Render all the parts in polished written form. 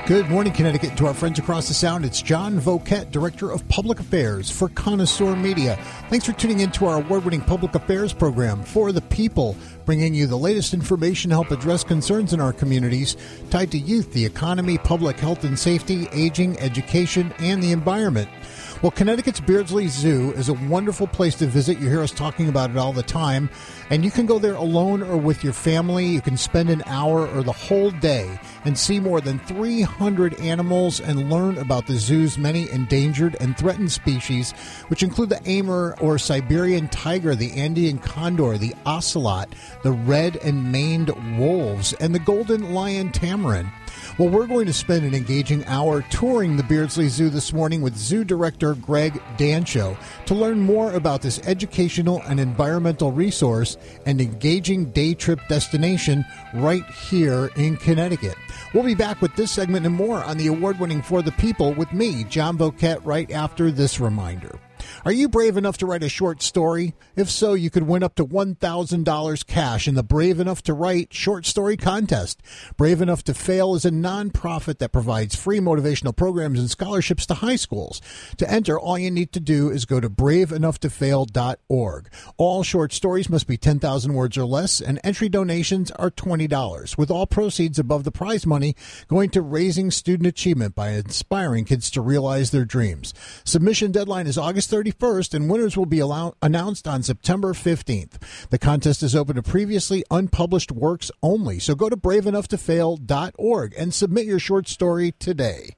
Good morning, Connecticut. To our friends across the Sound, it's John Voket, Director of Public Affairs for Connoisseur Media. Thanks for tuning in to our award-winning public affairs program, For the People, bringing you the latest information to help address concerns in our communities tied to youth, the economy, public health and safety, aging, education, and the environment. Well, Connecticut's Beardsley Zoo is a wonderful place to visit. You hear us talking about it all the time. And you can go there alone or with your family. You can spend an hour or the whole day and see more than 300 animals and learn about the zoo's many endangered and threatened species, which include the Amur or Siberian tiger, the Andean condor, the ocelot, the red and maned wolves, and the golden lion tamarin. Well, we're going to spend an engaging hour touring the Beardsley Zoo this morning with Zoo Director Greg Dancho to learn more about this educational and environmental resource and engaging day trip destination right here in Connecticut. We'll be back with this segment and more on the award-winning For the People with me, John Voket, right after this reminder. Are you brave enough to write a short story? If so, you could win up to $1,000 cash in the Brave Enough to Write short story contest. Brave Enough to Fail is a nonprofit that provides free motivational programs and scholarships to high schools. To enter, all you need to do is go to braveenoughtoffail.org. All short stories must be 10,000 words or less, and entry donations are $20, with all proceeds above the prize money going to raising student achievement by inspiring kids to realize their dreams. Submission deadline is August 31st, and winners will be announced on September 15th. The contest is open to previously unpublished works only, so go to braveenoughtoffail.org and submit your short story today.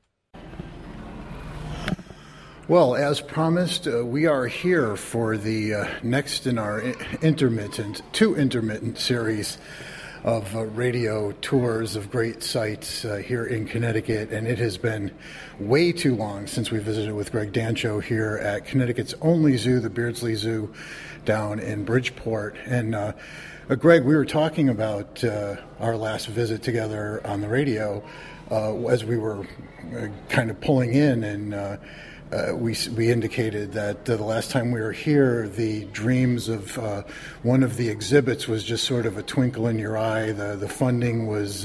Well, as promised, we are here for the next in our two intermittent series of radio tours of great sites here in Connecticut, and it has been way too long since we visited with Greg Dancho here at Connecticut's only zoo, the Beardsley Zoo, down in Bridgeport. And Greg, we were talking about our last visit together on the radio as we were kind of pulling in, and we indicated that the last time we were here, the dreams of one of the exhibits was just sort of a twinkle in your eye. The funding was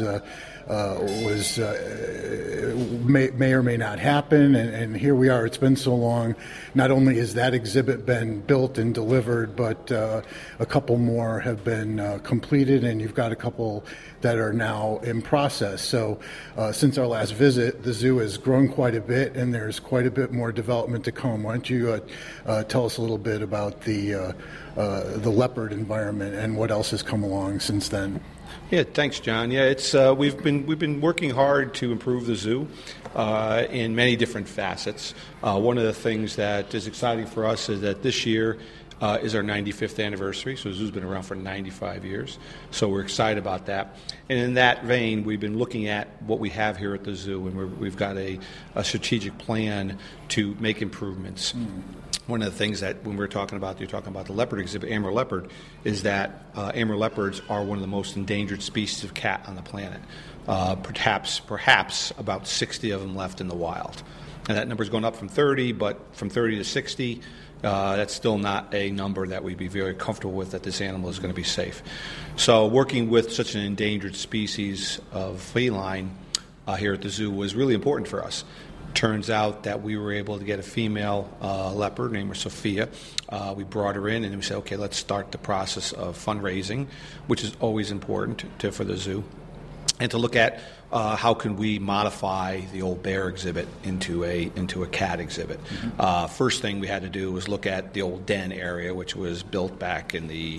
may or may not happen, and here we are. It's been so long. Not only has that exhibit been built and delivered, but a couple more have been completed, and you've got a couple that are now in process. So since our last visit, the zoo has grown quite a bit, and there's quite a bit more development to come. Why don't you tell us a little bit about the leopard environment and what else has come along since then? Yeah, thanks, John. Yeah, it's we've been working hard to improve the zoo in many different facets. One of the things that is exciting for us is that this year is our 95th anniversary, so the zoo's been around for 95 years. So we're excited about that. And in that vein, we've been looking at what we have here at the zoo, and we've got a strategic plan to make improvements. One of the things that when you're talking about the leopard exhibit, Amur leopard, is that Amur leopards are one of the most endangered species of cat on the planet. Perhaps about 60 of them left in the wild. And that number's going up from 30, but from 30 to 60, that's still not a number that we'd be very comfortable with, that this animal is going to be safe. So working with such an endangered species of feline here at the zoo was really important for us. Turns out that we were able to get a female leopard named Sophia. We brought her in, and we said, okay, let's start the process of fundraising, which is always important for the zoo, and to look at how can we modify the old bear exhibit into a cat exhibit. Mm-hmm. First thing we had to do was look at the old den area, which was built back in the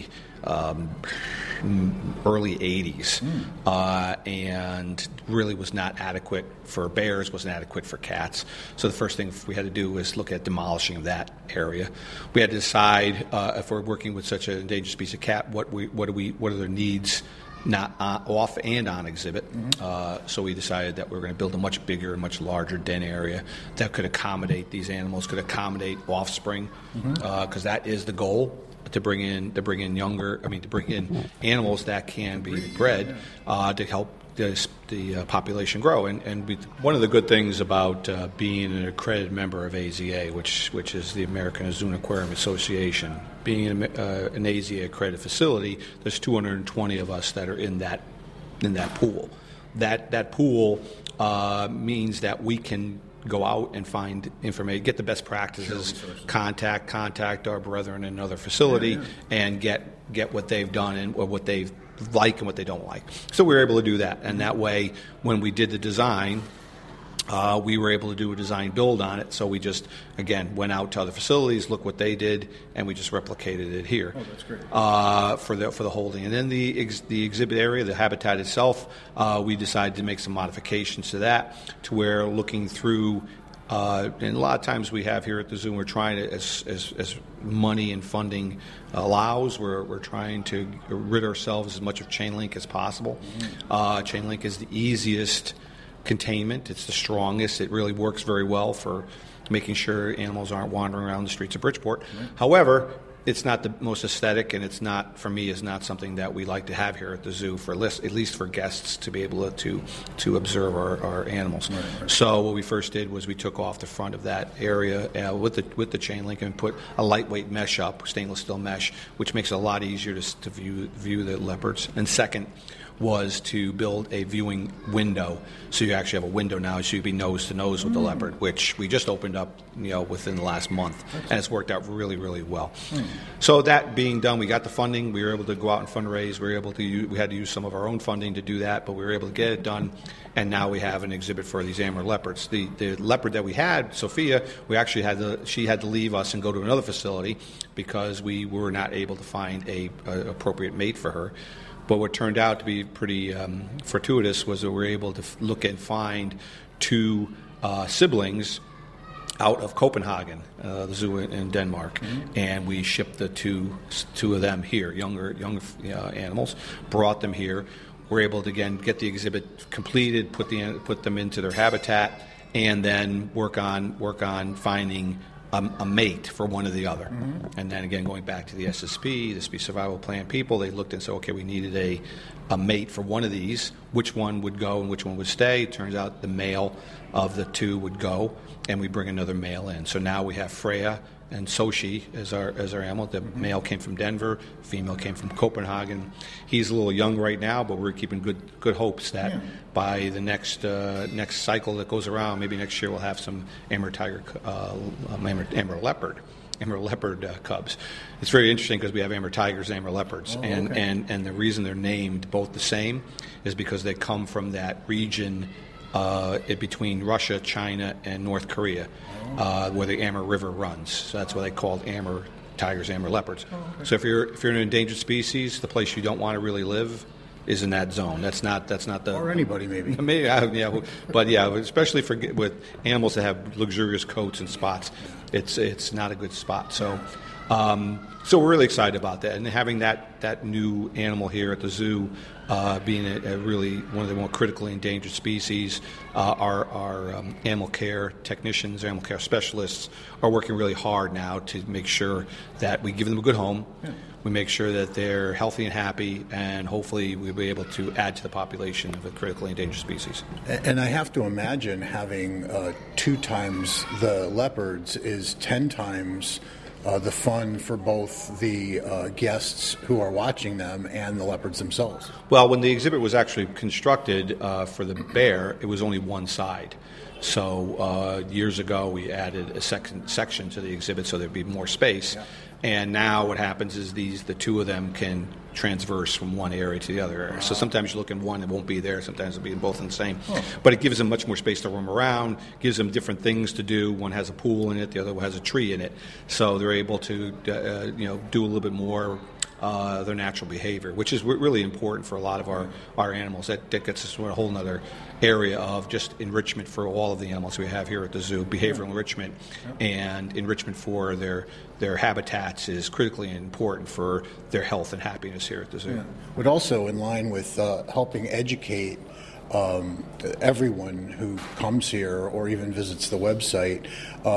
early 80s, and really was not adequate for bears, wasn't adequate for cats. So the first thing we had to do was look at demolishing of that area. We had to decide if we're working with such an endangered species of cat, what are their needs, not off and on exhibit. Mm-hmm. So we decided that we were going to build a much bigger and much larger den area that could accommodate these animals, could accommodate offspring, because that is the goal. To bring in animals that can be bred to help the population grow. And one of the good things about being an accredited member of AZA, which is the American Zoo and Aquarium Association, being an AZA accredited facility, there's 220 of us that are in that pool. That pool means that we can go out and find information, get the best practices, contact our brethren in another facility, and get what they've done and what they like and what they don't like. So we were able to do that, and that way, when we did the design, we were able to do a design build on it. So we just, again, went out to other facilities, look what they did, and we just replicated it here. Oh, that's great. For the holding. And then the exhibit area, the habitat itself, we decided to make some modifications to that, to where looking through, and a lot of times we have here at the zoo, we're trying to, as money and funding allows, we're trying to rid ourselves as much of chain link as possible. Chain link is the easiest containment. It's the strongest. It really works very well for making sure animals aren't wandering around the streets of Bridgeport. Right. However, it's not the most aesthetic, and it's not, for me, is not something that we like to have here at the zoo, for at least for guests to be able to observe our animals. Right. So what we first did was we took off the front of that area with the chain link and put a lightweight mesh up, stainless steel mesh, which makes it a lot easier to view the leopards. And second was to build a viewing window, so you actually have a window now, so you'd be nose to nose with the leopard, which we just opened up, within the last month, and it's worked out really, really well. So that being done, we got the funding. We were able to go out and fundraise. We had to use some of our own funding to do that, but we were able to get it done. And now we have an exhibit for these Amur leopards. The leopard that we had, Sophia, she had to leave us and go to another facility because we were not able to find a appropriate mate for her. But what turned out to be pretty fortuitous was that we were able to look and find two siblings out of Copenhagen, the zoo in Denmark, and we shipped the two of them here, young animals, brought them here. We're able to again get the exhibit completed, put them into their habitat, and then work on finding a mate for one or the other. And then again, going back to the SSP, the Species Survival Plan people, they looked and said, okay, we needed a mate for one of these. Which one would go and which one would stay? It turns out the male of the two would go, and we bring another male in. So now we have Freya and Sochi as our animal. The male came from Denver, female came from Copenhagen. He's a little young right now, but we're keeping good hopes that by the next cycle that goes around, maybe next year we'll have some Amur leopard cubs. It's very interesting because we have Amur tigers and Amur leopards, and the reason they're named both the same is because they come from that region between Russia, China, and North Korea, where the Amur River runs. So that's why they called Amur tigers, Amur leopards. So if you're an endangered species, the place you don't want to really live is in that zone. That's not the or anybody maybe. But especially with animals that have luxurious coats and spots, it's not a good spot. So we're really excited about that, and having that new animal here at the zoo, being a really one of the more critically endangered species. Our animal care technicians, animal care specialists are working really hard now to make sure that we give them a good home. We make sure that they're healthy and happy, and hopefully we'll be able to add to the population of a critically endangered species. And I have to imagine having 2 times the leopards is 10 times the fun for both the guests who are watching them and the leopards themselves. Well, when the exhibit was actually constructed for the bear, it was only one side. So years ago, we added a section to the exhibit so there'd be more space. Yeah. And now what happens is the two of them can transverse from one area to the other area. Wow. So sometimes you look in one, it won't be there. Sometimes it'll be both in the same. But it gives them much more space to roam around, gives them different things to do. One has a pool in it, the other one has a tree in it. So they're able to do a little bit more their natural behavior, which is really important for a lot of our animals. That gets us to a whole other area of just enrichment for all of the animals we have here at the zoo. Behavioral enrichment and enrichment for their habitats is critically important for their health and happiness here at the zoo. Yeah. But also in line with helping educate everyone who comes here or even visits the website.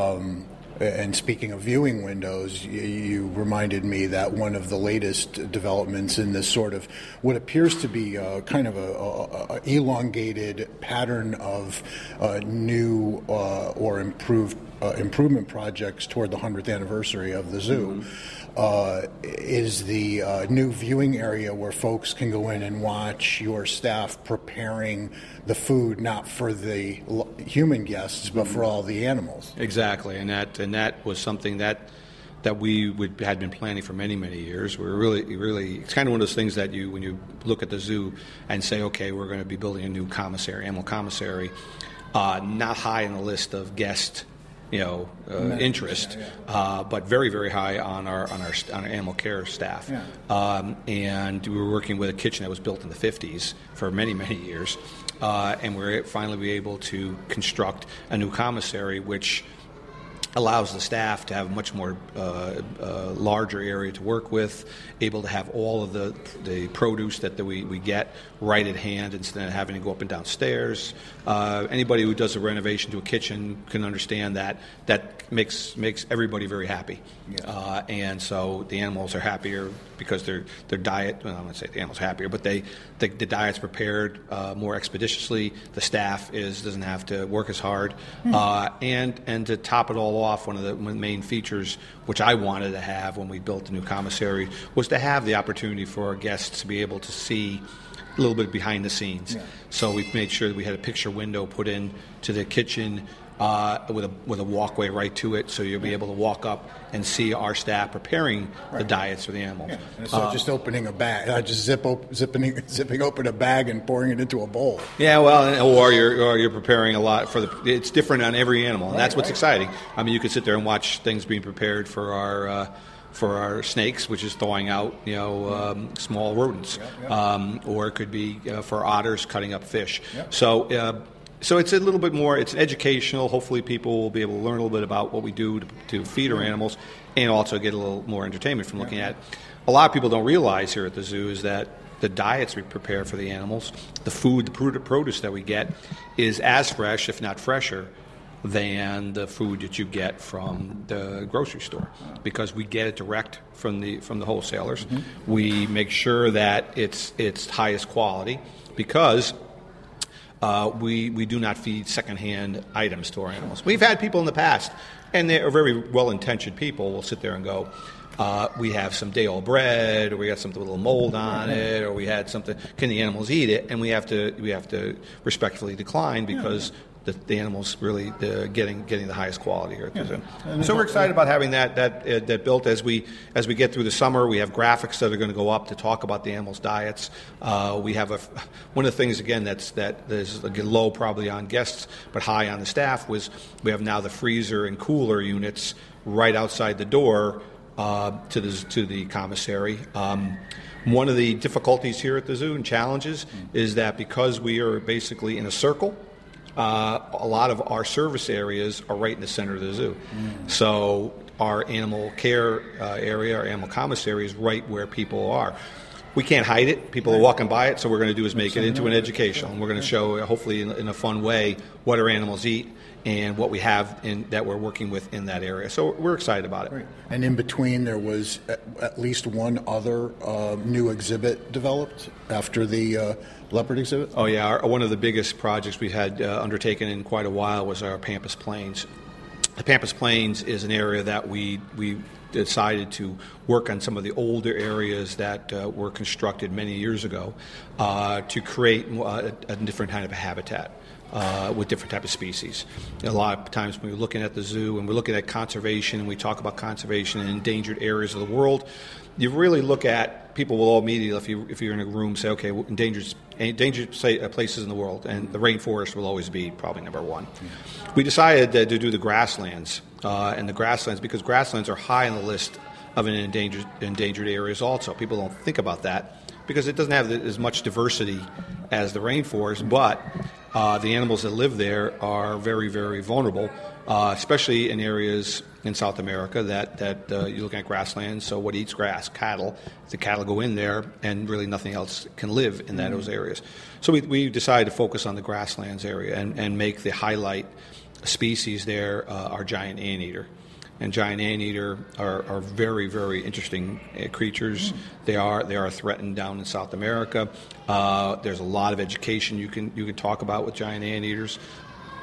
And speaking of viewing windows, you reminded me that one of the latest developments in this sort of what appears to be kind of a elongated pattern of new or improved improvement projects toward the 100th anniversary of the zoo. Is the new viewing area where folks can go in and watch your staff preparing the food, not for the human guests, but for all the animals. Exactly, and that was something that we had been planning for many, many years. We're really, it's kind of one of those things that when you look at the zoo and say, okay, we're going to be building a new animal commissary, not high on the list of guest interest, but very, very high on our animal care staff. Yeah. And we were working with a kitchen that was built in the 50s for many, many years, and we're finally able to construct a new commissary, which allows the staff to have a much more larger area to work with, able to have all of the produce that we get right at hand instead of having to go up and down stairs. Anybody who does a renovation to a kitchen can understand that makes everybody very happy. Yeah. And so the animals are happier because their diet, well, I'm going to say the animals are happier, but the diet's prepared more expeditiously. The staff doesn't have to work as hard. And to top it all off, one of the main features which I wanted to have when we built the new commissary was to have the opportunity for our guests to be able to see a little bit behind the scenes. Yeah. So we made sure that we had a picture window put in to the kitchen with a walkway right to it, so you'll be able to walk up and see our staff preparing the diets for the animals. Yeah. And it's not just opening a bag, just zipping open a bag and pouring it into a bowl. Yeah, well, or you're preparing a lot for it's different on every animal, and that's what's exciting. I mean, you could sit there and watch things being prepared for our snakes, which is thawing out, small rodents, or it could be for otters cutting up fish. Yep. So it's a little bit more, it's educational. Hopefully people will be able to learn a little bit about what we do to feed our animals and also get a little more entertainment from looking at. A lot of people don't realize here at the zoo is that the diets we prepare for the animals, the produce that we get is as fresh, if not fresher, than the food that you get from the grocery store, because we get it direct from the wholesalers. Mm-hmm. We make sure that it's highest quality because we do not feed secondhand items to our animals. We've had people in the past, and they are very well-intentioned people, will sit there and go, we have some day-old bread, or we got something with a little mold on it, or we had something, can the animals eat it? And we have to respectfully decline because the animals really getting the highest quality here at the zoo. So we're excited about having that built as we get through the summer. We have graphics that are going to go up to talk about the animals' diets. We have one of the things again that is low probably on guests but high on the staff was we have now the freezer and cooler units right outside the door to the commissary. One of the difficulties here at the zoo and challenges is that because we are basically in a circle, a lot of our service areas are right in the center of the zoo. So our animal care area, our animal commissary is right where people are. We can't hide it. People are walking by it, so what we're going to do is make it into an educational. And we're going to show, hopefully in a fun way, what our animals eat and what we have that we're working with in that area. So we're excited about it. Right. And in between, there was at least one other new exhibit developed after the leopard exhibit? Oh, yeah. One of the biggest projects we had undertaken in quite a while was our Pampas Plains. The Pampas Plains is an area that we decided to work on some of the older areas that were constructed many years ago to create a different kind of a habitat. With different type of species. A lot of times when we're looking at the zoo and we're looking at conservation and we talk about conservation in endangered areas of the world, you really look at, people will all immediately, if you're in a room, say, okay, endangered places in the world, and the rainforest will always be probably number one. Yeah. We decided to do the grasslands, because grasslands are high on the list of endangered areas also. People don't think about that because it doesn't have as much diversity as the rainforest, but the animals that live there are very, very vulnerable, especially in areas in South America that you're looking at grasslands. So what eats grass? Cattle. The cattle go in there, and really nothing else can live in those areas. So we decided to focus on the grasslands area and make the highlight species there our giant anteater. And giant anteater are very, very interesting creatures. They are threatened down in South America. There's a lot of education you can talk about with giant anteaters.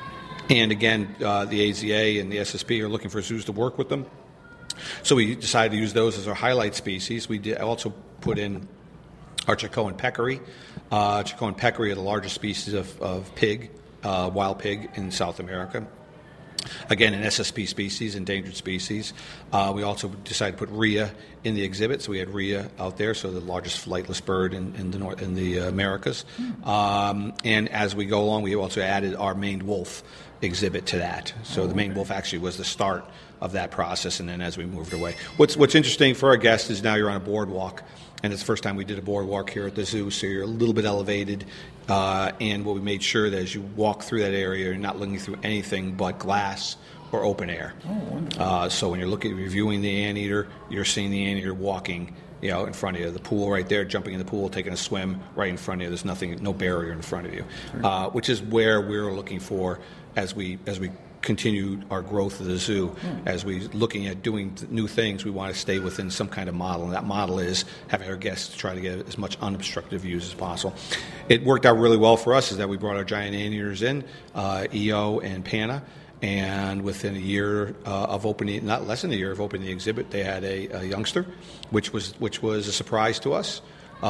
And again, the AZA and the SSP are looking for zoos to work with them. So we decided to use those as our highlight species. We did also put in our Chicoan peccary. Chicoan peccary are the largest species of pig, wild pig in South America. Again, an SSP species, endangered species. We also decided to put rhea in the exhibit, so we had rhea out there, so the largest flightless bird in the Americas. And as we go along, we also added our maned wolf exhibit to that. So the maned wolf actually was the start of that process, and then as we moved away. What's interesting for our guests is now you're on a boardwalk, and it's the first time we did a boardwalk here at the zoo, so you're a little bit elevated. And what we made sure that as you walk through that area, you're not looking through anything but glass or open air. So when you're reviewing the anteater, you're seeing the anteater walking, in front of you. The pool right there, jumping in the pool, taking a swim right in front of you. There's nothing, no barrier in front of you, which is where we're looking for as we continue our growth of the zoo. As we're looking at doing new things, we want to stay within some kind of model, and that model is having our guests try to get as much unobstructed views as possible. It worked out really well for us is that we brought our giant anteaters in, EO and Pana, and within a year of opening, not less than a year of opening the exhibit, they had a youngster, which was a surprise to us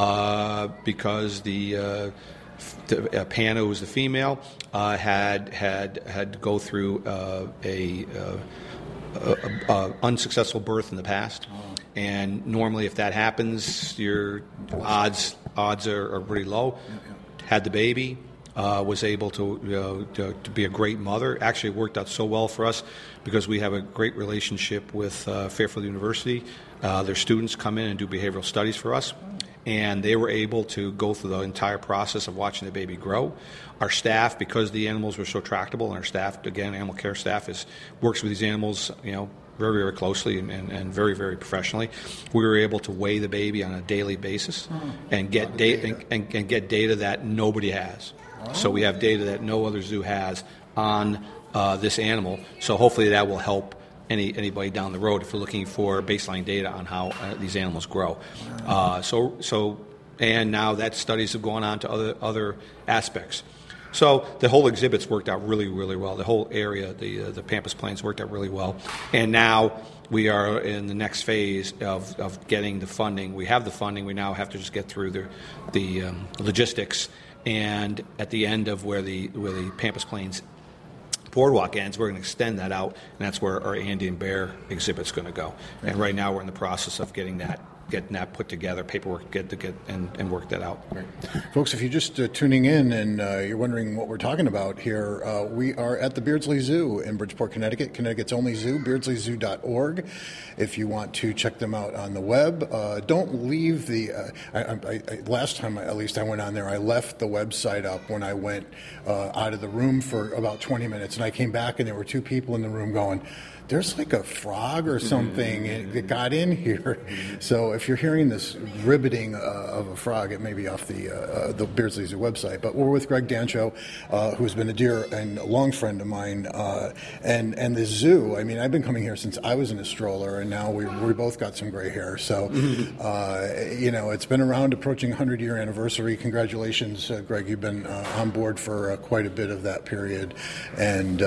because the Pana, who was the female, had to go through a unsuccessful birth in the past, and normally if that happens, your odds are pretty low. Had the baby, was able to be a great mother. Actually, it worked out so well for us because we have a great relationship with Fairfield University. Their students come in and do behavioral studies for us. And they were able to go through the entire process of watching the baby grow. Our staff, because the animals were so tractable, and our staff, again, animal care staff, works with these animals, very, very closely and very, very professionally. We were able to weigh the baby on a daily basis and get data and get data that nobody has. So we have data that no other zoo has on this animal. So hopefully that will help anybody down the road if we're looking for baseline data on how these animals grow. And now that studies have gone on to other aspects. So the whole exhibit's worked out really, really well. The whole area, the Pampas Plains, worked out really well. And now we are in the next phase of getting the funding. We have the funding. We now have to just get through the logistics. And at the end of where the Pampas Plains boardwalk ends, we're going to extend that out, and that's where our Andean bear exhibit's going to go. And right now we're in the process of getting that put together, paperwork, and work that out. Right. Folks, if you're just tuning in and you're wondering what we're talking about here, we are at the Beardsley Zoo in Bridgeport, Connecticut, Connecticut's only zoo, beardsleyzoo.org. If you want to check them out on the web, don't leave the. Last time, at least, I went on there, I left the website up when I went out of the room for about 20 minutes, and I came back, and there were two people in the room going, there's like a frog or something that got in here. So if you're hearing this ribbiting of a frog, it may be off the Beardsley Zoo website. But we're with Greg Dancho, who's been a dear and a long friend of mine. And the zoo, I mean, I've been coming here since I was in a stroller, and now we both got some gray hair. So, it's been around, approaching 100-year anniversary. Congratulations, Greg. You've been on board for quite a bit of that period. And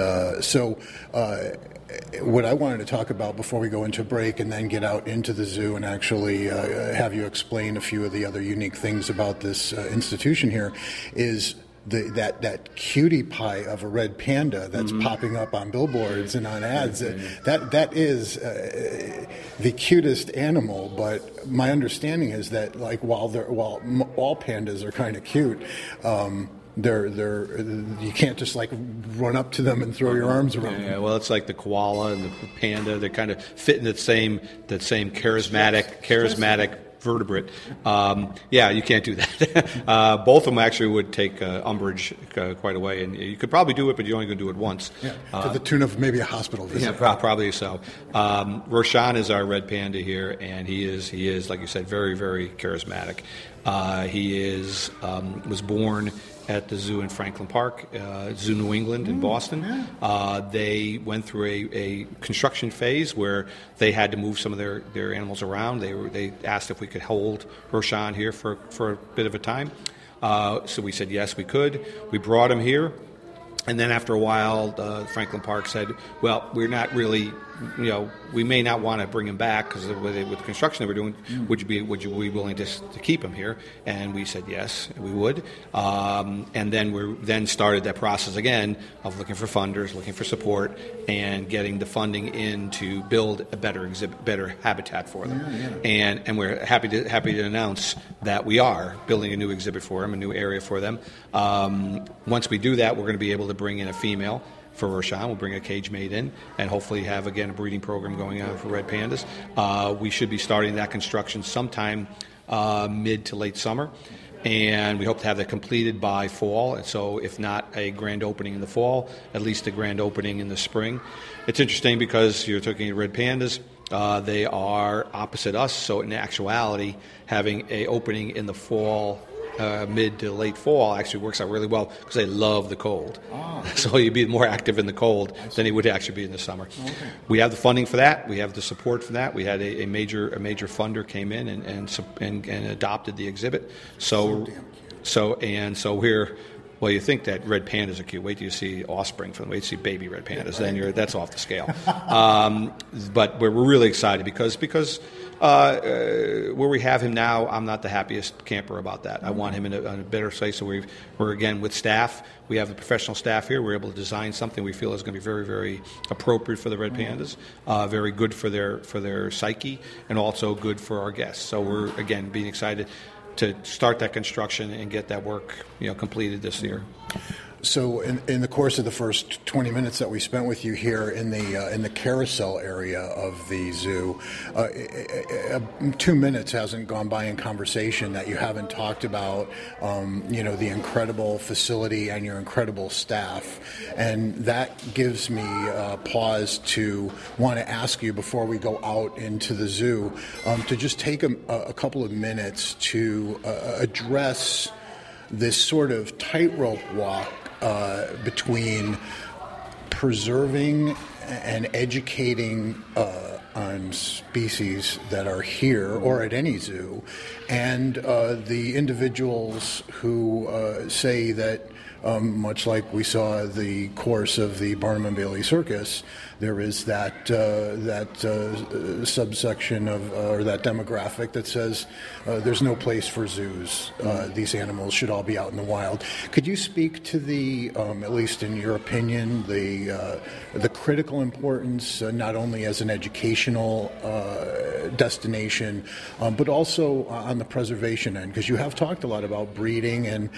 what I wanted to talk about before we go into break and then get out into the zoo and actually have you explain a few of the other unique things about this institution here is that cutie pie of a red panda that's popping up on billboards and on ads. That is the cutest animal, but my understanding is that while all pandas are kind of cute, you can't just run up to them and throw your arms around them. Yeah, well, it's like the koala and the panda. They're kind of fit in that same charismatic vertebrate. You can't do that. Both of them actually would take umbrage quite away, and you could probably do it, but you're only going to do it once. Yeah, to the tune of maybe a hospital visit. Yeah, probably so. Roshan is our red panda here, and he is like you said, very, very charismatic. He was born at the zoo in Franklin Park, Zoo New England in Boston. They went through a construction phase where they had to move some of their animals around. They asked if we could hold Roshan here for a bit of a time. So we said yes, we could. We brought him here. And then after a while, Franklin Park said, well, we're not really, we may not want to bring him back because with the construction that we're doing, would you be willing to keep him here? And we said yes, we would. And then we started that process again of looking for funders, looking for support, and getting the funding in to build a better habitat for them. Yeah. And we're happy to announce that we are building a new exhibit for them, a new area for them. Once we do that, we're going to be able to bring in a female for Roshan. We'll bring a cage mate in and hopefully have, again, a breeding program going on for red pandas. We should be starting that construction sometime mid to late summer, and we hope to have that completed by fall. And so if not a grand opening in the fall, at least a grand opening in the spring. It's interesting because you're talking red pandas. They are opposite us, so in actuality, having a opening in the fall, mid to late fall, actually works out really well because they love the cold. So you'd be more active in the cold than he would actually be in the summer. Okay. We have the funding for that. We have the support for that. We had a major funder came in and adopted the exhibit. So we're. Well, you think that red pandas are cute. Wait till you see offspring from them. Wait till you see baby red pandas. Then that's off the scale. But we're really excited because where we have him now, I'm not the happiest camper about that. I want him in a better place. So we're again with staff. We have the professional staff here. We're able to design something we feel is going to be very, very appropriate for the red pandas, very good for their psyche, and also good for our guests. So we're again being excited to start that construction and get that work completed this year. So in the course of the first 20 minutes that we spent with you here in the carousel area of the zoo, 2 minutes hasn't gone by in conversation that you haven't talked about the incredible facility and your incredible staff. And that gives me pause to want to ask you before we go out into the zoo to just take a couple of minutes to address this sort of tightrope walk between preserving and educating on species that are here or at any zoo, and the individuals who say that, much like we saw the course of the Barnum and Bailey Circus, there is that subsection of or that demographic that says there's no place for zoos. These animals should all be out in the wild. Could you speak to the, at least in your opinion, the critical importance, not only as an educational destination, but also on the preservation end? Because you have talked a lot about breeding, and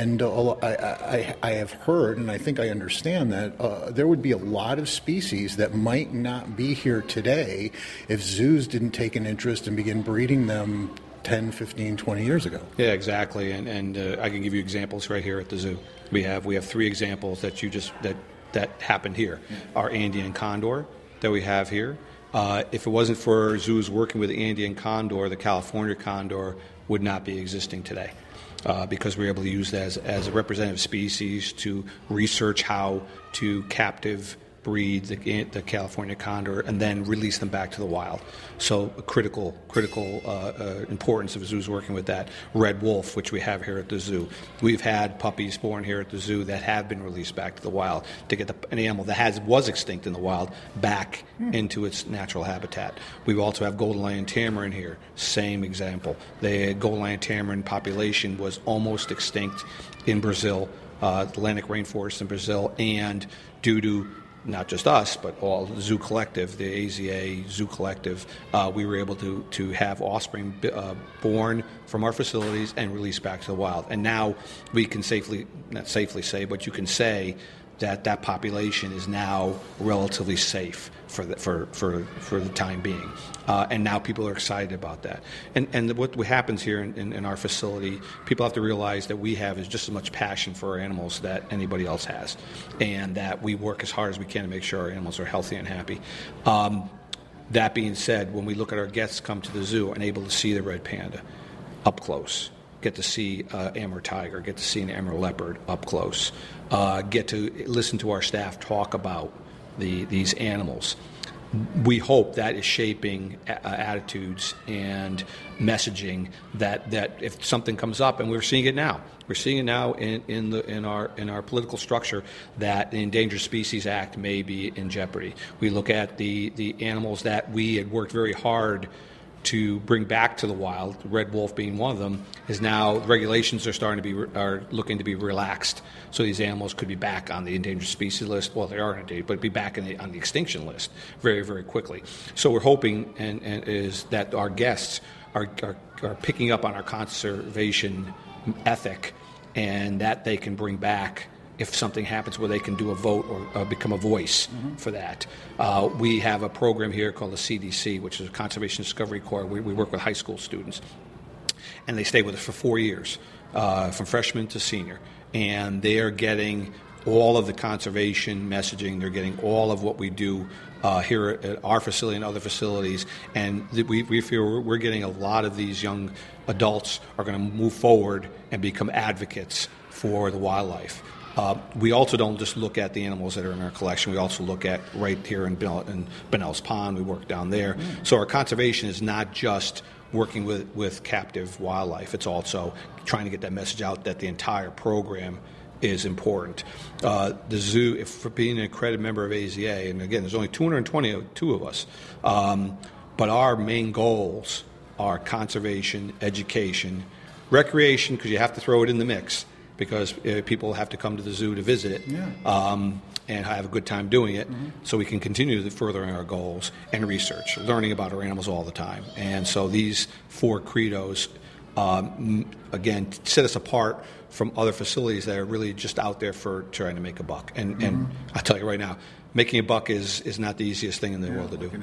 I have heard, and I think I understand that there would be a lot of species that might not be here today if zoos didn't take an interest and begin breeding them 10, 15, 20 years ago. Yeah, exactly. And I can give you examples right here at the zoo. We have 3 examples that happened here. Our Andean condor that we have here. If it wasn't for zoos working with the Andean condor, the California condor would not be existing today. Because we're able to use that as a representative species to research how to captive breed the California condor and then release them back to the wild. So critical importance of zoos working with that. Red wolf, which we have here at the zoo. We've had puppies born here at the zoo that have been released back to the wild to get an animal that was extinct in the wild back into its natural habitat. We also have golden lion tamarin here. Same example. The golden lion tamarin population was almost extinct in Brazil, Atlantic rainforest in Brazil, and due to not just us, but all the Zoo Collective, the AZA Zoo Collective, we were able to have offspring born from our facilities and released back to the wild. And now we can not safely say, but you can say that population is now relatively safe for the time being. And now people are excited about that. And what happens here in our facility, people have to realize that we have is just as much passion for our animals that anybody else has, and that we work as hard as we can to make sure our animals are healthy and happy. That being said, when we look at our guests come to the zoo and able to see the red panda up close, get to see Amur tiger, get to see an Amur leopard up close, get to listen to our staff talk about these animals. we hope that is shaping attitudes and messaging that if something comes up, and we're seeing it now in our political structure, that the Endangered Species Act may be in jeopardy. We look at the animals that we had worked very hard to bring back to the wild, red wolf being one of them, is now regulations are looking to be relaxed, so these animals could be back on the endangered species list. Well, they are endangered, but be back on the extinction list very, very quickly. So we're hoping and is that our guests are picking up on our conservation ethic, and that they can bring back, if something happens, where they can do a vote or become a voice for that. We have a program here called the CDC, which is a Conservation Discovery Corps. We work with high school students, and they stay with us for 4 years, from freshman to senior. And they are getting all of the conservation messaging. They're getting all of what we do here at our facility and other facilities. And we feel we're getting a lot of these young adults are going to move forward and become advocates for the wildlife. We also don't just look at the animals that are in our collection. We also look at right here in Bunnell's Pond. We work down there. So our conservation is not just working with captive wildlife. It's also trying to get that message out that the entire program is important. The zoo, for being an accredited member of AZA, and again, there's only 222 of us, but our main goals are conservation, education, recreation, because you have to throw it in the mix, because people have to come to the zoo to visit it and have a good time doing it, so we can continue to further our goals, and research, learning about our animals all the time. And so these 4 credos, again, set us apart from other facilities that are really just out there for trying to make a buck. And I'll tell you right now, making a buck is not the easiest thing in the world to do.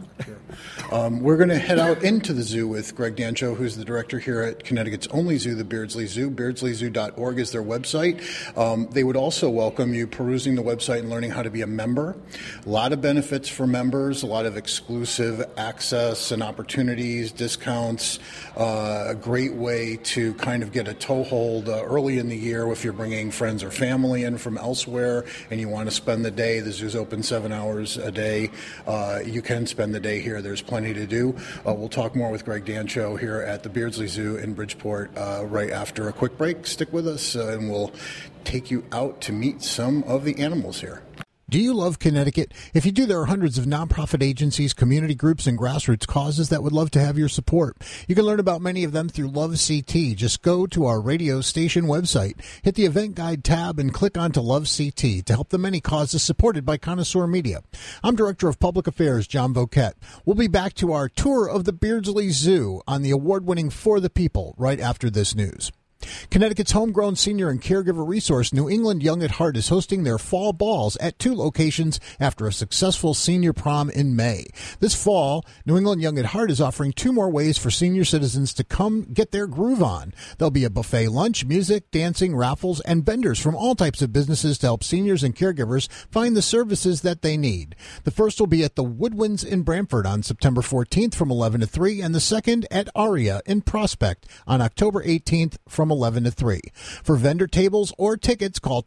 We're going to head out into the zoo with Greg Dancho, who's the director here at Connecticut's only zoo, the Beardsley Zoo. BeardsleyZoo.org is their website. They would also welcome you perusing the website and learning how to be a member. A lot of benefits for members, a lot of exclusive access and opportunities, discounts, a great way to kind of get a toehold early in the year if you're bringing friends or family in from elsewhere and you want to spend the day. The zoo's open 7 hours a day. You can spend the day here. There's plenty to do. We'll talk more with Greg Dancho here at the Beardsley Zoo in Bridgeport right after a quick break. Stick with us and we'll take you out to meet some of the animals here. Do you love Connecticut? If you do, there are hundreds of nonprofit agencies, community groups, and grassroots causes that would love to have your support. You can learn about many of them through Love CT. Just go to our radio station website, hit the event guide tab, and click on to Love CT to help the many causes supported by Connoisseur Media. I'm Director of Public Affairs, John Voquette. We'll be back to our tour of the Beardsley Zoo on the award-winning For the People right after this news. Connecticut's homegrown senior and caregiver resource, New England Young at Heart, is hosting their fall balls at 2 locations after a successful senior prom in May. This fall, New England Young at Heart is offering 2 more ways for senior citizens to come get their groove on. There'll be a buffet lunch, music, dancing, raffles, and vendors from all types of businesses to help seniors and caregivers find the services that they need. The first will be at the Woodwinds in Brantford on September 14th from 11 to 3, and the second at Aria in Prospect on October 18th from 11 to 3. For vendor tables or tickets, call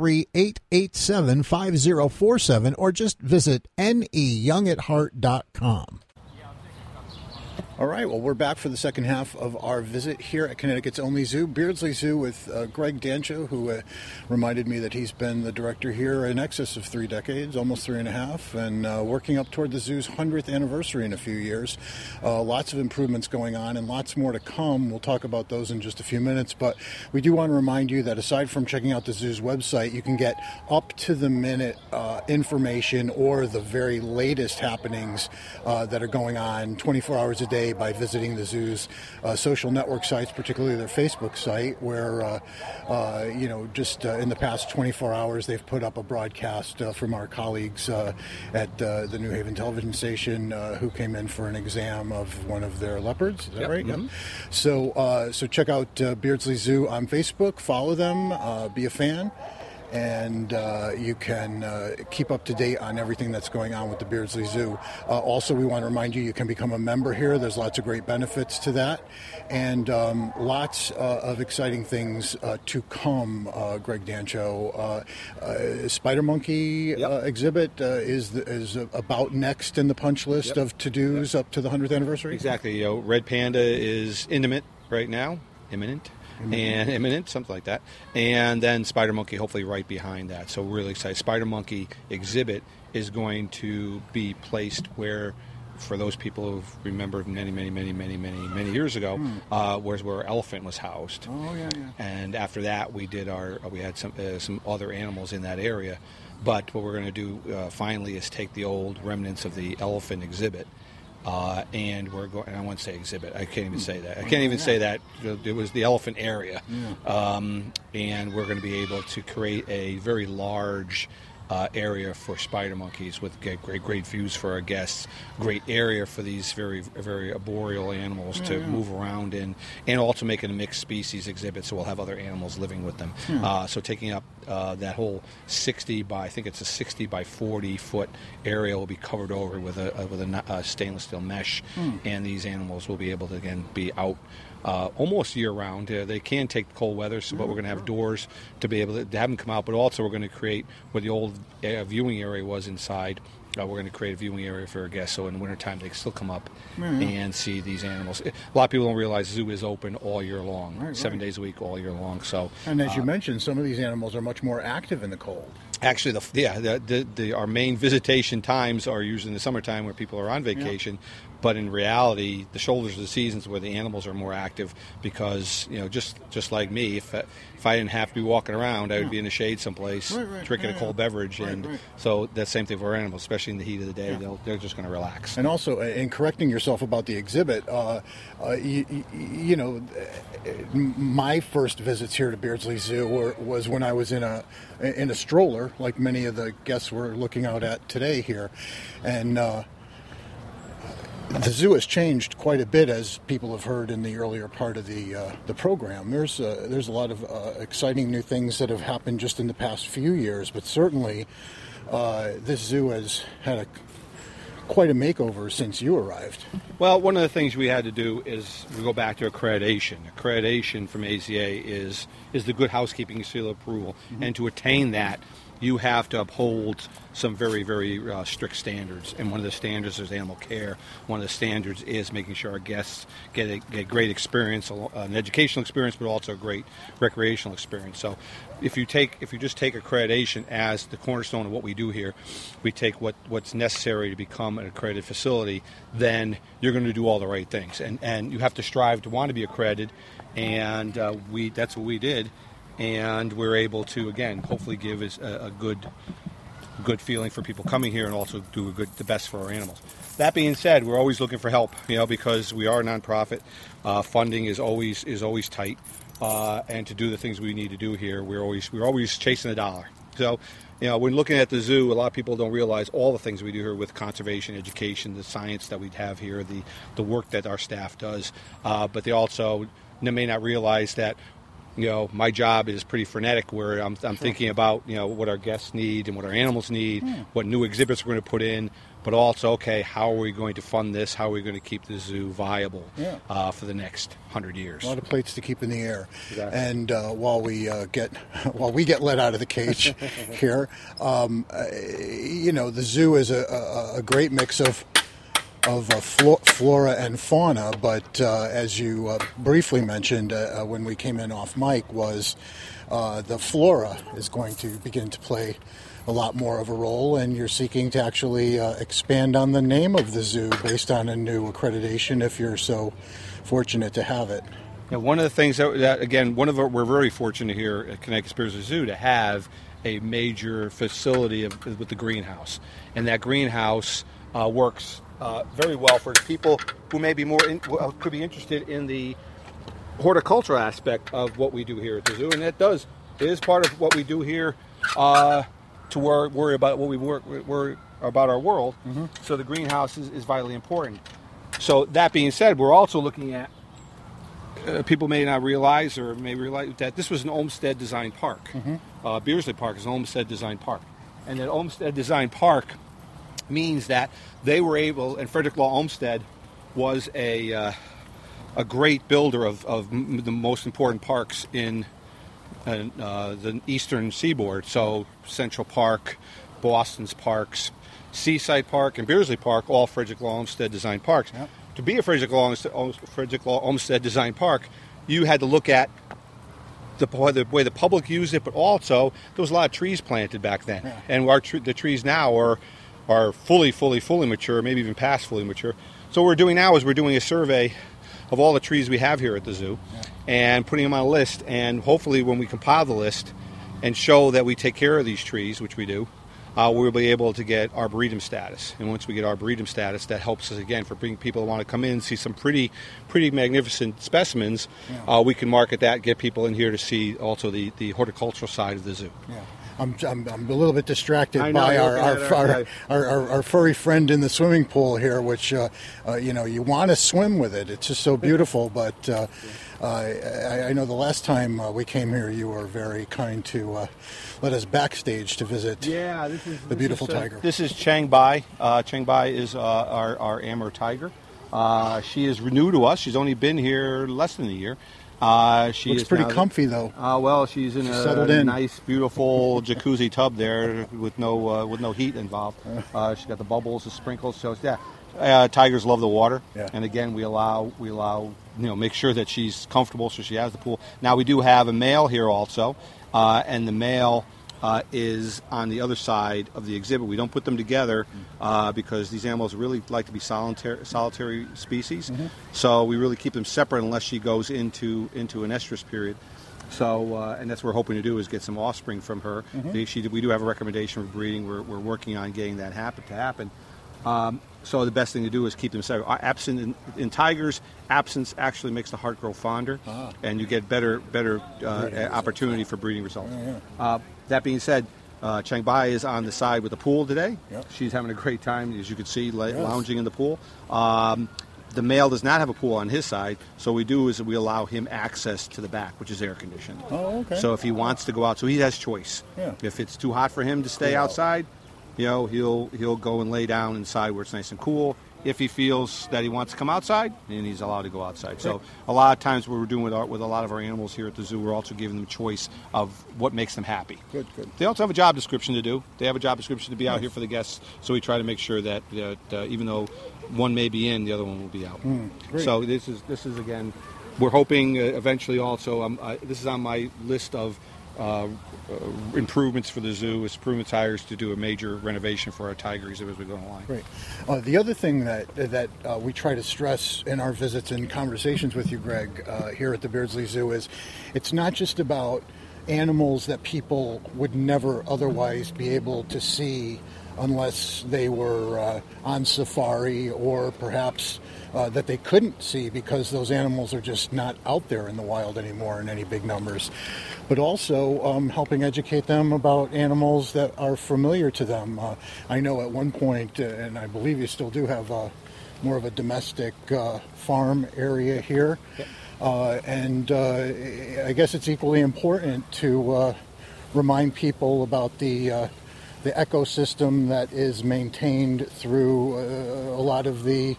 203-887-5047 or just visit neyoungatheart.com. All right, well, we're back for the second half of our visit here at Connecticut's only zoo, Beardsley Zoo, with Greg Dancho, who reminded me that he's been the director here in excess of 3 decades, almost 3.5, and working up toward the zoo's 100th anniversary in a few years. Lots of improvements going on and lots more to come. We'll talk about those in just a few minutes, but we do want to remind you that aside from checking out the zoo's website, you can get up-to-the-minute information or the very latest happenings that are going on 24 hours a day by visiting the zoo's social network sites, particularly their Facebook site, where, just in the past 24 hours, they've put up a broadcast from our colleagues at the New Haven television station who came in for an exam of one of their leopards. Is that right? Mm-hmm. Yep. So check out Beardsley Zoo on Facebook, follow them, be a fan. and you can keep up to date on everything that's going on with the Beardsley Zoo. Also, we want to remind you can become a member here. There's lots of great benefits to that, and lots of exciting things to come. Greg Dancho, Spider Monkey exhibit is about next in the punch list of to-dos up to the 100th anniversary. Exactly. Red Panda is imminent right now. Imminent, something like that. And then Spider Monkey hopefully right behind that. So we're really excited. Spider Monkey exhibit is going to be placed where, for those people who remember many years ago, was where Elephant was housed. Oh, yeah. And after that, we had some other animals in that area. But what we're going to do finally is take the old remnants of the Elephant exhibit. And we're going. I won't say exhibit. I can't even say that. I can't even say that. It was the elephant area, and we're going to be able to create a very large area for spider monkeys with great views for our guests. Great area for these very arboreal animals to move around in, and also make it a mixed species exhibit. So we'll have other animals living with them. So taking up that whole 60 by 40 foot area will be covered over with a stainless steel mesh, and these animals will be able to again be out almost year round. They can take cold weather, but we're going to have doors to be able to have them come out. But also we're going to create where the old viewing area was inside. We're going to create a viewing area for our guests, so in the wintertime they can still come up and see these animals. A lot of people don't realize the zoo is open all year long, 7 days a week, all year long. So, and as you mentioned, some of these animals are much more active in the cold. Actually, our main visitation times are usually in the summertime where people are on vacation. But in reality, the shoulders of the seasons where the animals are more active because, just like me, if I didn't have to be walking around, I would be in the shade someplace drinking a cold beverage. So that's the same thing for our animals, especially in the heat of the day. They're just going to relax. And also, in correcting yourself about the exhibit, my first visits here to Beardsley Zoo was when I was in a stroller, like many of the guests we're looking out at today here. And the zoo has changed quite a bit, as people have heard in the earlier part of the program. There's a lot of exciting new things that have happened just in the past few years, but certainly this zoo has had quite a makeover since you arrived. Well, one of the things we had to do is we go back to accreditation. Accreditation from AZA is the Good Housekeeping Seal of Approval, and to attain that, you have to uphold some very strict standards. And one of the standards is animal care. One of the standards is making sure our guests get great experience, an educational experience, but also a great recreational experience. So if you just take accreditation as the cornerstone of what we do here, we take what's necessary to become an accredited facility, then you're going to do all the right things. And you have to strive to want to be accredited, and that's what we did. And we're able to, again, hopefully give us a good feeling for people coming here and also do the best for our animals. That being said, we're always looking for help, because we are a nonprofit. Funding is always tight. And to do the things we need to do here, we're always chasing the dollar. So, when looking at the zoo, a lot of people don't realize all the things we do here with conservation, education, the science that we have here, the work that our staff does. But they also may not realize that my job is pretty frenetic, where I'm thinking about, what our guests need and what our animals need, what new exhibits we're going to put in, but also, how are we going to fund this? How are we going to keep the zoo viable for the next 100 years? A lot of plates to keep in the air. Exactly. And while we get let out of the cage here, the zoo is a great mix of flora and fauna, but as you briefly mentioned when we came in off mic, was the flora is going to begin to play a lot more of a role, and you're seeking to actually expand on the name of the zoo based on a new accreditation, if you're so fortunate to have it. Yeah, one of the things we're very fortunate here at Connecticut Beardsley Zoo to have a major facility with the greenhouse, and that greenhouse works very well for people who may be could be interested in the horticultural aspect of what we do here at the zoo, and it is part of what we do here to worry about what we worry about our world. So the greenhouse is vitally important. So that being said, we're also looking at people may not realize or may realize that this was an Olmsted design park. Beardsley Park is an Olmsted design park. And that Olmsted design park means that they were able, and Frederick Law Olmsted was a great builder of the most important parks in the eastern seaboard. So Central Park, Boston's parks, Seaside Park, and Beardsley Park, all Frederick Law Olmsted design parks. Yep. To be a Frederick Law Olmsted design park, you had to look at the way the public used it, but also there was a lot of trees planted back then. Yeah. And the trees now are fully mature, maybe even past fully mature. So what we're doing now is we're doing a survey of all the trees we have here at the zoo and putting them on a list. And hopefully when we compile the list and show that we take care of these trees, which we do, we'll be able to get Arboretum status. And once we get Arboretum status, that helps us, again, for bringing people who want to come in and see some pretty magnificent specimens. We can market that, get people in here to see also the horticultural side of the zoo. Yeah. I'm a little bit distracted by you're our furry friend in the swimming pool here, which you want to swim with it. It's just so beautiful. But I know the last time we came here, you were very kind to let us backstage to visit. The beautiful tiger. This is Chang Bai. Chang Bai is our Amur tiger. She is new to us. She's only been here less than a year. She looks is pretty comfy, though. Well, she's in a nice, beautiful jacuzzi tub there with no heat involved. She's got the bubbles, the sprinkles. So tigers love the water, and again, we allow make sure that she's comfortable, so she has the pool. Now we do have a male here also, and the male is on the other side of the exhibit. We don't put them together because these animals really like to be solitary species. So we really keep them separate unless she goes into an estrus period. So and that's what we're hoping to do is get some offspring from her. We do have a recommendation for breeding. We're working on getting that to happen. So the best thing to do is keep them separate. In tigers, absence actually makes the heart grow fonder, and you get better opportunity for breeding results. That being said, Chang Bai is on the side with the pool today. She's having a great time, as you can see, lounging in the pool. The male does not have a pool on his side, so what we do is we allow him access to the back, which is air conditioned. So if he wants to go out, so he has choice. If it's too hot for him to stay outside, he'll go and lay down inside where it's nice and cool. If he feels that he wants to come outside, then he's allowed to go outside. So a lot of times what we're doing with a lot of our animals here at the zoo, we're also giving them choice of what makes them happy. Good. They also have a job description to do. They have a job description to be out here for the guests, so we try to make sure that even though one may be in, the other one will be out. So this is again, we're hoping eventually also, this is on my list of improvements for the zoo, is improvements hires to do a major renovation for our tiger exhibit as we go along. Great. The other thing that we try to stress in our visits and conversations with you, Greg, here at the Beardsley Zoo is it's not just about animals that people would never otherwise be able to see unless they were on safari, or perhaps that they couldn't see because those animals are just not out there in the wild anymore in any big numbers, but also helping educate them about animals that are familiar to them. I know at one point, and I believe you still do have more of a domestic farm area here, and I guess it's equally important to remind people about the ecosystem that is maintained through a lot of the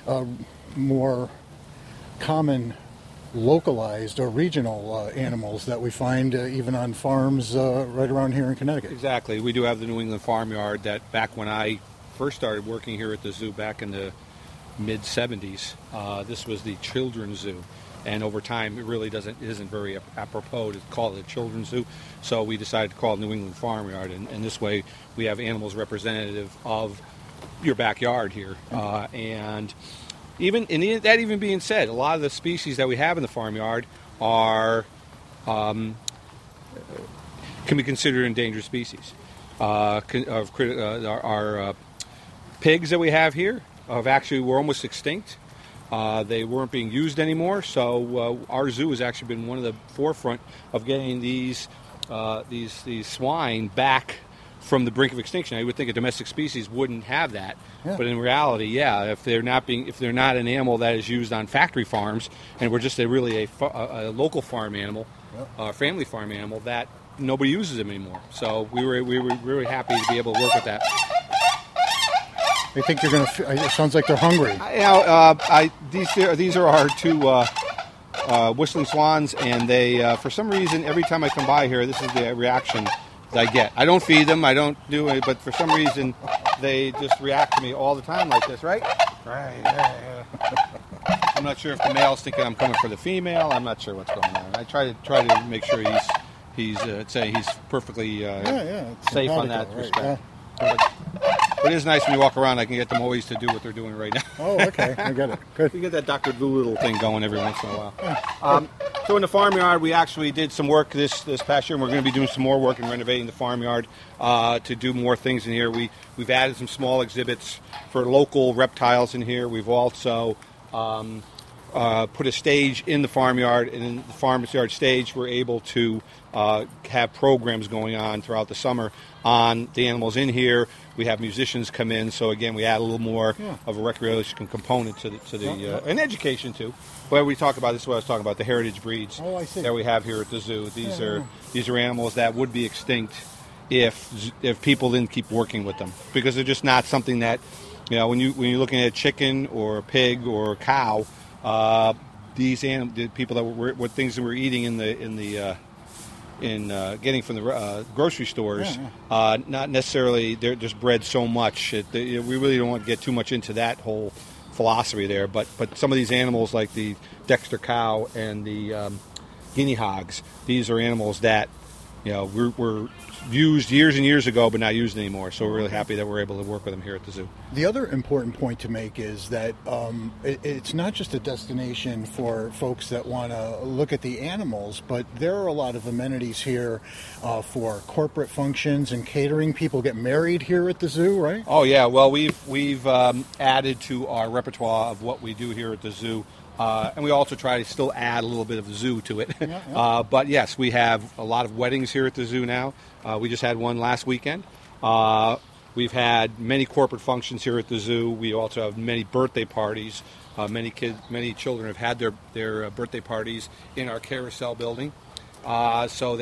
more common localized or regional animals that we find even on farms right around here in Connecticut. Exactly. We do have the New England Farmyard that back when I first started working here at the zoo back in the mid-'70s, this was the children's zoo. And over time, it really isn't very apropos to call it a children's zoo. So we decided to call it New England Farmyard. And this way, we have animals representative of your backyard here. And that even being said, a lot of the species that we have in the farmyard are can be considered endangered species. Our pigs that we have here were almost extinct. They weren't being used anymore, so our zoo has actually been one of the forefront of getting these swine back from the brink of extinction. I would think a domestic species wouldn't have that, Yeah. but in reality, yeah, if they're not an animal that is used on factory farms, and we're just a local farm animal, family farm animal, that nobody uses them anymore. So we were really happy to be able to work with that. I think you're going to. It sounds like they're hungry. These are our two whistling swans, and they for some reason every time I come by here, this is the reaction I get. I don't feed them, I don't do it, but for some reason they just react to me all the time like this, right? Right. I'm not sure if the male's thinking I'm coming for the female. I'm not sure what's going on. I try to make sure he's perfectly safe on that respect. Yeah. But it is nice when you walk around. I can get them always to do what they're doing right now. Oh, okay. I get it. Good. We get that Dr. Doolittle thing going every once in a while. So in the farmyard, we actually did some work this past year, and we're going to be doing some more work in renovating the farmyard to do more things in here. We've added some small exhibits for local reptiles in here. We've also put a stage in the farmyard, and in the farmyard stage, we're able to have programs going on throughout the summer on the animals in here. We have musicians come in, so again, we add a little more of a recreation component to the and education too. Where we talk about this, is what I was talking about, the heritage breeds that we have here at the zoo. These are animals that would be extinct if people didn't keep working with them, because they're just not something that, when you're looking at a chicken or a pig or a cow, the people that were things that we're eating in getting from the grocery stores, not necessarily they're just bred so much. We really don't want to get too much into that whole philosophy there. But some of these animals, like the Dexter cow and the guinea hogs, these are animals that were used years and years ago, but not used anymore. So we're really happy that we're able to work with them here at the zoo. The other important point to make is that it's not just a destination for folks that want to look at the animals, but there are a lot of amenities here for corporate functions and catering. People get married here at the zoo, right? Oh yeah. Well, we've added to our repertoire of what we do here at the zoo. And we also try to still add a little bit of the zoo to it. But yes, we have a lot of weddings here at the zoo now. We just had one last weekend. We've had many corporate functions here at the zoo. We also have many birthday parties. Many children have had their birthday parties in our carousel building. So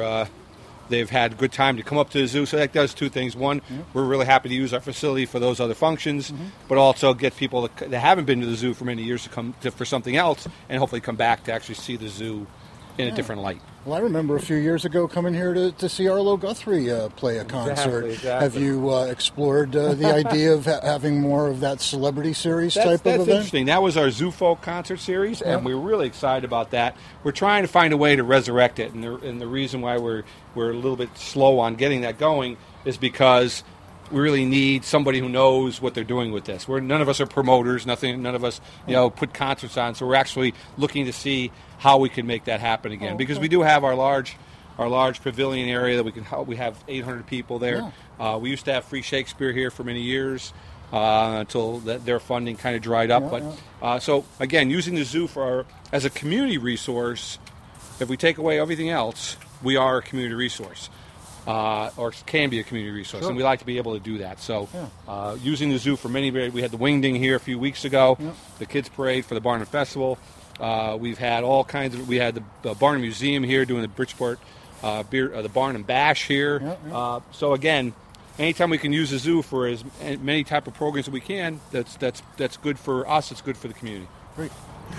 they've had a good time to come up to the zoo. So that does two things. One, we're really happy to use our facility for those other functions, but also get people that haven't been to the zoo for many years to come for something else, and hopefully come back to actually see the zoo in a different light. Well, I remember a few years ago coming here to see Arlo Guthrie play a concert. Exactly. Have you explored the idea of having more of that celebrity series type of event? That's interesting. That was our Zoo Folk concert series, and we were really excited about that. We're trying to find a way to resurrect it, and the reason why we're a little bit slow on getting that going is because we really need somebody who knows what they're doing with this. None of us are promoters. None of us, put concerts on. So we're actually looking to see how we can make that happen again. Because we do have our large pavilion area that we have 800 people there. We used to have free Shakespeare here for many years until their funding kind of dried up. So again, using the zoo as a community resource. If we take away everything else, we are a community resource. Or can be a community resource, and we like to be able to do that. So, using the zoo for we had the Wingding here a few weeks ago, the Kids Parade for the Barnum Festival. We've had all kinds of. We had the Barnum Museum here doing the Bridgeport the Barnum Bash here. So again, anytime we can use the zoo for as many type of programs that we can, that's good for us. It's good for the community. Great.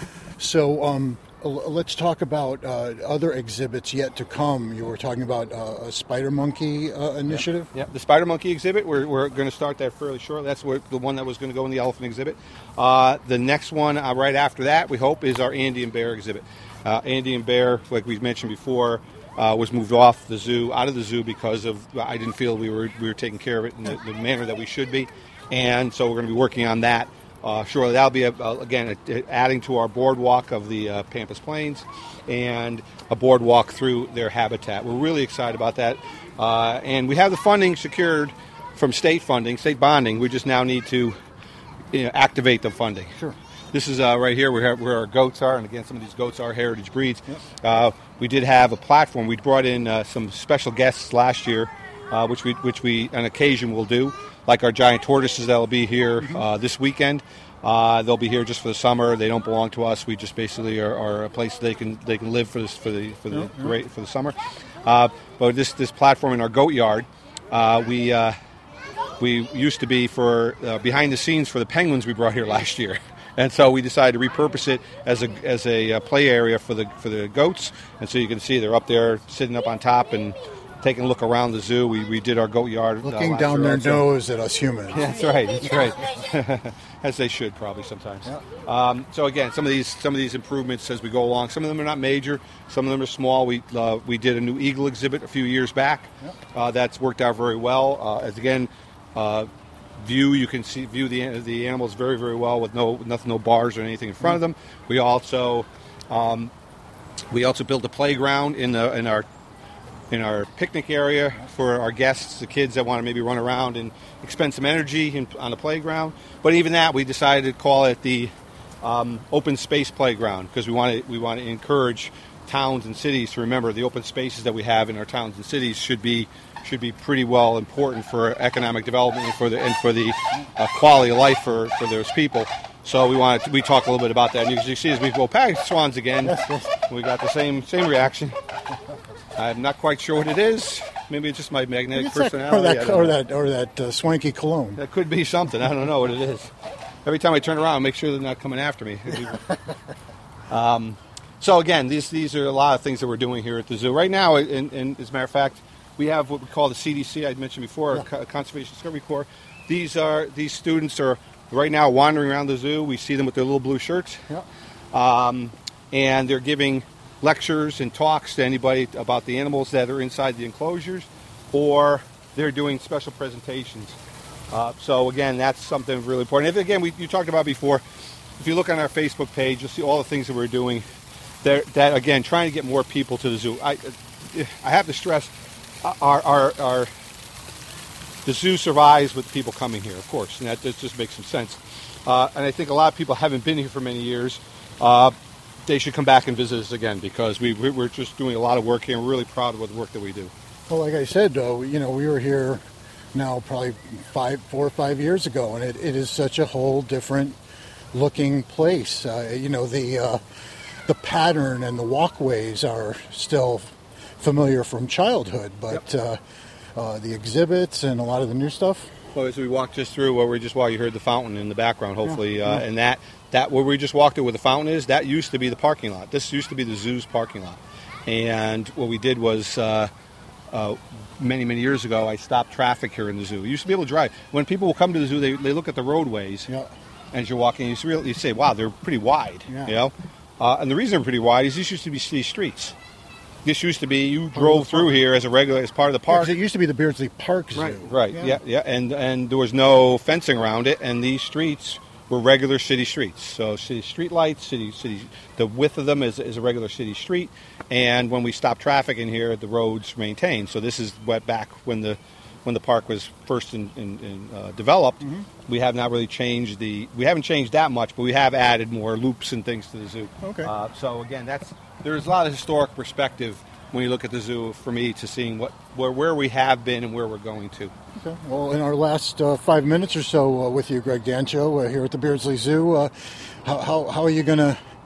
So. Let's talk about other exhibits yet to come. You were talking about a Spider Monkey initiative? Yeah, the Spider Monkey exhibit, we're going to start that fairly shortly. That's the one that was going to go in the elephant exhibit. The next one right after that, we hope, is our Andy and Bear exhibit. Andy and Bear, like we mentioned before, was moved out of the zoo because I didn't feel we were taking care of it in the manner that we should be. And so we're going to be working on that. Surely that'll be, again, adding to our boardwalk of the Pampas Plains and a boardwalk through their habitat. We're really excited about that. And we have the funding secured from state funding, bonding. We just now need to activate the funding. Sure. This is right here where our goats are, and again, some of these goats are heritage breeds. We did have a platform. We brought in some special guests last year which we on occasion will do, like our giant tortoises that will be here this weekend. They'll be here just for the summer. They don't belong to us. We just basically are a place they can live for the summer. But this platform in our goat yard, we used to be for behind the scenes for the penguins we brought here last year. And so we decided to repurpose it as a play area for the goats. And so you can see they're up there sitting up on top and taking a look around the zoo. We did our goat yard. Looking down their nose at us humans. Yeah, that's right. As they should probably sometimes. Yeah. So again, some of these improvements as we go along. Some of them are not major. Some of them are small. We did a new eagle exhibit a few years back. Yep. That's worked out very well. You can view the animals very, very well with no bars or anything in front of them. We also built a playground in our picnic area for our guests, the kids that want to maybe run around and expend some energy on the playground. But even that, we decided to call it the open space playground because we want to encourage towns and cities to remember the open spaces that we have in our towns and cities should be pretty well important for economic development and for the quality of life for those people. So we talk a little bit about that. And you see as we go past Swans again, we got the same reaction. I'm not quite sure what it is. Maybe it's just my magnetic personality. Or that swanky cologne. That could be something. I don't know what it is. Every time I turn around, I make sure they're not coming after me. So again, these are a lot of things that we're doing here at the zoo right now. And as a matter of fact, we have what we call the CDC. I mentioned before, Conservation Discovery Corps. These students are right now wandering around the zoo. We see them with their little blue shirts, and they're giving lectures and talks to anybody about the animals that are inside the enclosures, or they're doing special presentations. So again, that's something really important. You talked about before. If you look on our Facebook page, you'll see all the things that we're doing. That again, trying to get more people to the zoo. I have to stress, the zoo survives with people coming here, of course, and that just makes some sense. And I think a lot of people haven't been here for many years. They should come back and visit us again because we're just doing a lot of work here and we're really proud of the work that we do. Well, like I said, we were here now probably 4 or 5 years ago, and it is such a whole different looking place. The pattern and the walkways are still familiar from childhood, but the exhibits and a lot of the new stuff. Well, as we walked just through, you heard the fountain in the background, hopefully, and that where we just walked through where the fountain is, that used to be the parking lot. This used to be the zoo's parking lot. And what we did was, many, many years ago, I stopped traffic here in the zoo. We used to be able to drive. When people will come to the zoo, they look at the roadways as you're walking, you say, wow, they're pretty wide, and the reason they're pretty wide is these used to be city streets. This used to be, you drove through here as part of the park. It used to be the Beardsley Park Zoo. Right, yeah. And there was no fencing around it, and these streets were regular city streets. So city street lights, the width of them is a regular city street. And when we stop traffic in here, the roads maintained. So this is back when the park was first developed. Mm-hmm. We have not really changed we haven't changed that much, but we have added more loops and things to the zoo. Okay. So again, there's a lot of historic perspective when you look at the zoo for me to seeing where we have been and where we're going to. Okay. Well, in our last 5 minutes or so with you, Greg Dancho, here at the Beardsley Zoo, how are we going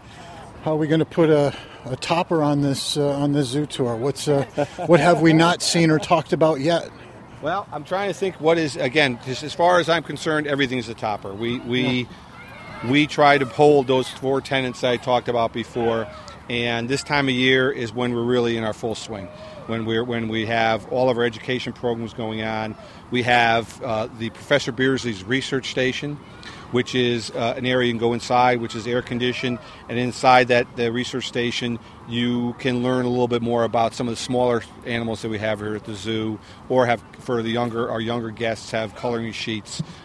to put a topper on this zoo tour? What have we not seen or talked about yet? Well, I'm trying to think what is, again, just as far as I'm concerned, everything's a topper. We try to hold those 4 tenets I talked about before, and this time of year is when we're really in our full swing. When we have all of our education programs going on. We have the Professor Beardsley's research station, which is an area you can go inside, which is air conditioned, and inside the research station you can learn a little bit more about some of the smaller animals that we have here at the zoo, or have for our younger guests have coloring sheets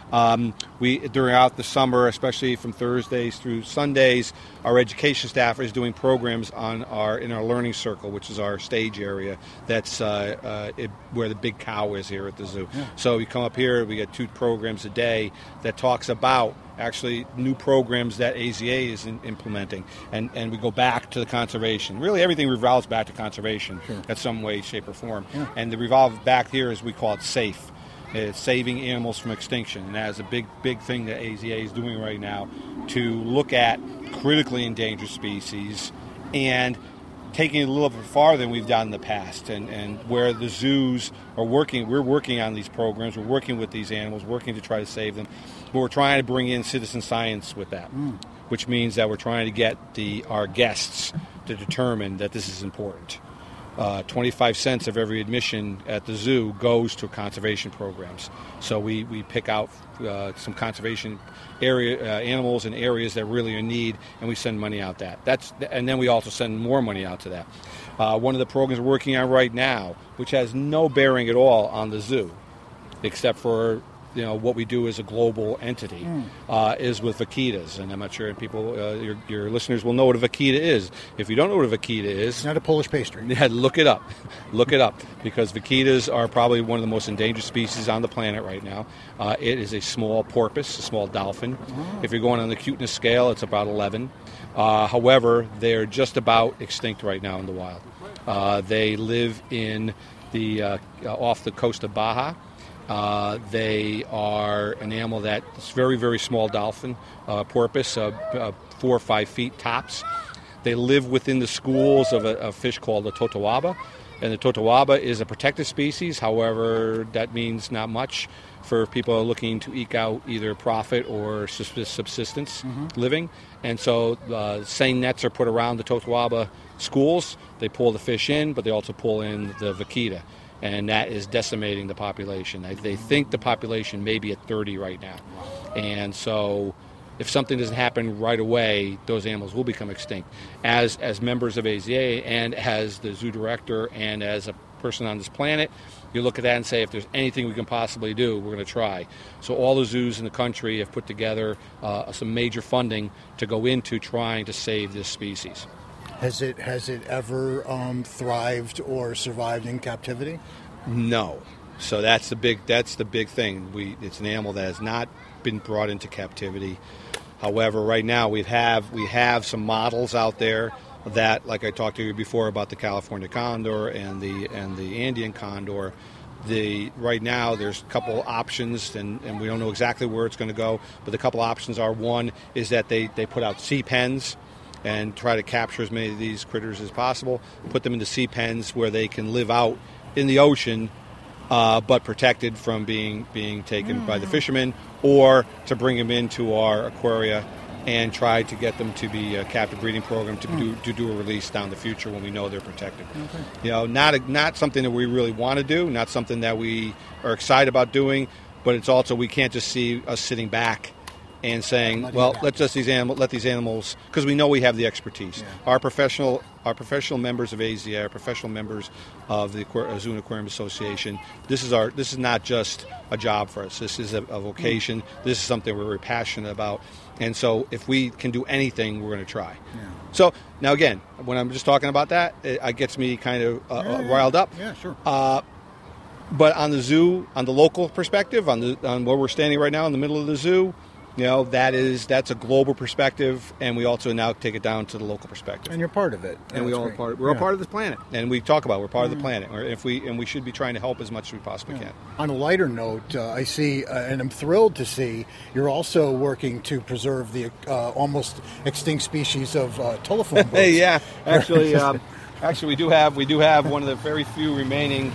We throughout the summer, especially from Thursdays through Sundays, our education staff is doing programs in our learning circle, which is our stage area. That's where the big cow is here at the zoo. Yeah. So we come up here, we get 2 programs a day that talks about actually new programs that AZA is implementing, and we go back to the conservation. Really, everything revolves back to conservation in some way, shape, or form. Yeah. And the revolve back here is we call it SAFE. It's saving animals from extinction, and that is a big thing that AZA is doing right now to look at critically endangered species and taking it a little bit farther than we've done in the past, and where the zoos are working. We're working on these programs. We're working with these animals, working to try to save them. But we're trying to bring in citizen science with that, which means that we're trying to get our guests to determine that this is important. 25 cents of every admission at the zoo goes to conservation programs. So we pick out some conservation animals in areas that really are in need, and we send money out and then we also send more money out to that. One of the programs we're working on right now, which has no bearing at all on the zoo, except for what we do as a global entity, is with vaquitas. And I'm not sure people, your listeners will know what a vaquita is. If you don't know what a vaquita is... It's not a Polish pastry. Yeah, look it up. Look it up. Because vaquitas are probably one of the most endangered species on the planet right now. It is a small porpoise, a small dolphin. Oh. If you're going on the cuteness scale, it's about 11. However, they're just about extinct right now in the wild. They live in off the coast of Baja. They are an animal that's very, very small dolphin, porpoise, 4 or 5 feet tops. They live within the schools of a fish called the totoaba, and the totoaba is a protected species. However, that means not much for people looking to eke out either profit or subsistence living. And so seine nets are put around the totoaba schools. They pull the fish in, but they also pull in the vaquita. And that is decimating the population. They think the population may be at 30 right now. And so if something doesn't happen right away, those animals will become extinct. As members of AZA and as the zoo director and as a person on this planet, you look at that and say, if there's anything we can possibly do, we're going to try. So all the zoos in the country have put together some major funding to go into trying to save this species. Has it ever thrived or survived in captivity? No. So that's the big thing. It's an animal that has not been brought into captivity. However, right now we have some models out there that, like I talked to you before about the California condor and the Andean condor. Right now there's a couple options, and we don't know exactly where it's going to go. But the couple options are, one is that they put out sea pens and try to capture as many of these critters as possible, put them into sea pens where they can live out in the ocean, but protected from being taken by the fishermen, or to bring them into our aquaria and try to get them to be a captive breeding program to do a release down the future when we know they're protected. Okay. Not something that we really want to do, not something that we are excited about doing, but it's also, we can't just see us sitting back and saying, well, let these animals, because we know we have the expertise. Yeah. Our professional members of AZA, our professional members of the Zoo and Aquarium Association, this is not just a job for us. This is a vocation. This is something we're very passionate about. And so if we can do anything, we're going to try. Yeah. So now again, when I'm just talking about that, it gets me kind of riled up. Yeah, sure. But on the zoo, on the local perspective, on where we're standing right now in the middle of the zoo, that's a global perspective, and we also now take it down to the local perspective. And you're part of it. And we're all part of this planet. And we talk about we're part of the planet. And we should be trying to help as much as we possibly can. On a lighter note, I see, and I'm thrilled to see, you're also working to preserve the almost extinct species of telephone books. Yeah, actually, we do have one of the very few remaining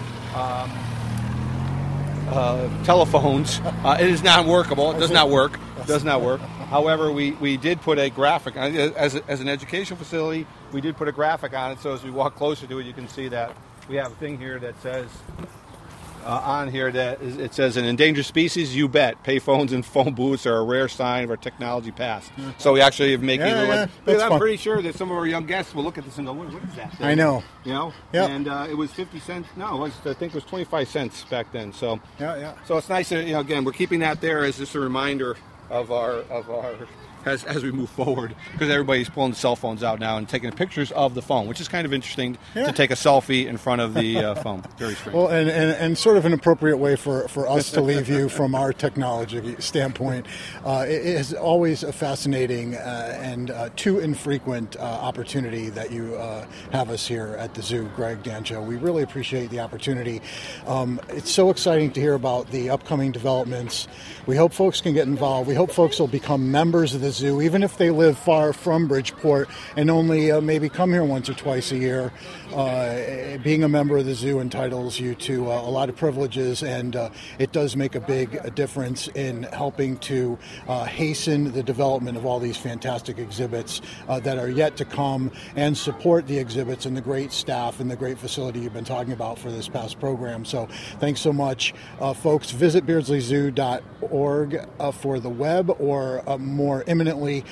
telephones. It is not workable. It does not work. However, we did put a graphic on it. As an education facility, we did put a graphic on it, so as we walk closer to it, you can see that we have a thing here that says on here that it says an endangered species. You bet. Payphones and phone booths are a rare sign of our technology past. So we actually have making. I'm pretty sure that some of our young guests will look at this and go, "What is that thing?" I know. You know. Yep. And it was 50 cents. No, I think it was 25 cents back then. So yeah. So it's nice that, again, we're keeping that there as just a reminder of our as we move forward, because everybody's pulling cell phones out now and taking pictures of the phone, which is kind of interesting to take a selfie in front of the phone. Very strange. Well, and sort of an appropriate way for us to leave you from our technology standpoint. It is always a fascinating and too infrequent opportunity that you have us here at the zoo, Greg Dancho. We really appreciate the opportunity. It's so exciting to hear about the upcoming developments. We hope folks can get involved. We hope folks will become members of the zoo, even if they live far from Bridgeport and only maybe come here once or twice a year. Being a member of the zoo entitles you to a lot of privileges, and it does make a big difference in helping to hasten the development of all these fantastic exhibits that are yet to come, and support the exhibits and the great staff and the great facility you've been talking about for this past program. So thanks so much, folks. Visit beardsleyzoo.org for the web, or more imminently,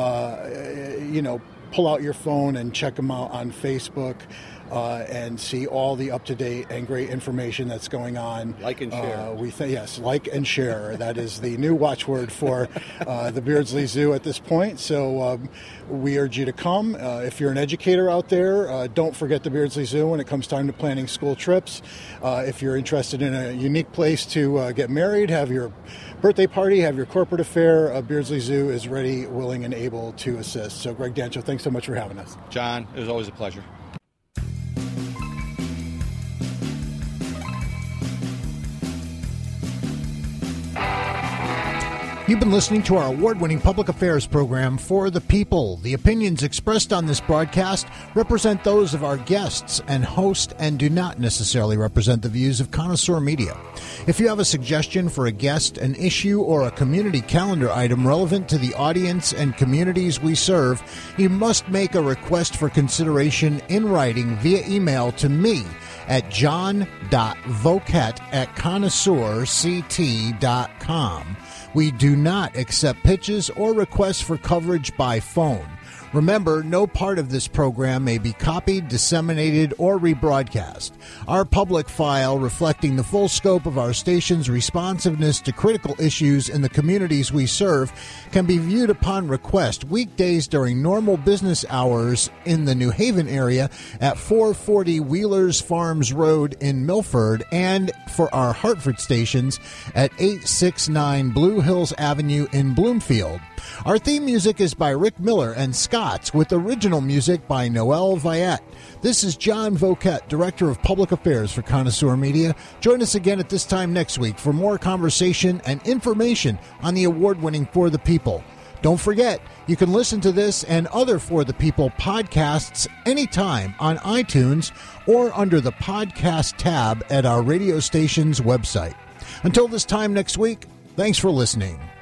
pull out your phone and check them out on Facebook. And see all the up-to-date and great information that's going on. Like and share. Yes, like and share. That is the new watchword for the Beardsley Zoo at this point. So we urge you to come. If you're an educator out there, don't forget the Beardsley Zoo when it comes time to planning school trips. If you're interested in a unique place to get married, have your birthday party, have your corporate affair, Beardsley Zoo is ready, willing, and able to assist. So Greg Dancho, thanks so much for having us. John, it was always a pleasure. You've been listening to our award-winning public affairs program, For the People. The opinions expressed on this broadcast represent those of our guests and host and do not necessarily represent the views of Connoisseur Media. If you have a suggestion for a guest, an issue, or a community calendar item relevant to the audience and communities we serve, you must make a request for consideration in writing via email to me at john.vocat@connoisseurct.com. We do not accept pitches or requests for coverage by phone. Remember, no part of this program may be copied, disseminated, or rebroadcast. Our public file, reflecting the full scope of our station's responsiveness to critical issues in the communities we serve, can be viewed upon request weekdays during normal business hours in the New Haven area at 440 Wheelers Farms Road in Milford, and for our Hartford stations at 869 Blue Hills Avenue in Bloomfield. Our theme music is by Rick Miller and Scott's, with original music by Noel Viette. This is John Vocat, Director of Public Affairs for Connoisseur Media. Join us again at this time next week for more conversation and information on the award-winning For the People. Don't forget, you can listen to this and other For the People podcasts anytime on iTunes or under the podcast tab at our radio station's website. Until this time next week, thanks for listening.